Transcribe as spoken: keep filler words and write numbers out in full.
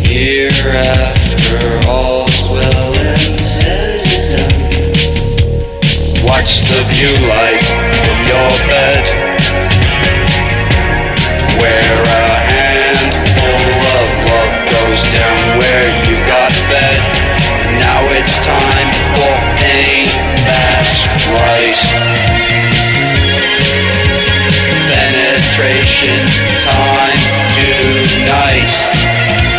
Hereafter all's well and said is done. Watch the view lights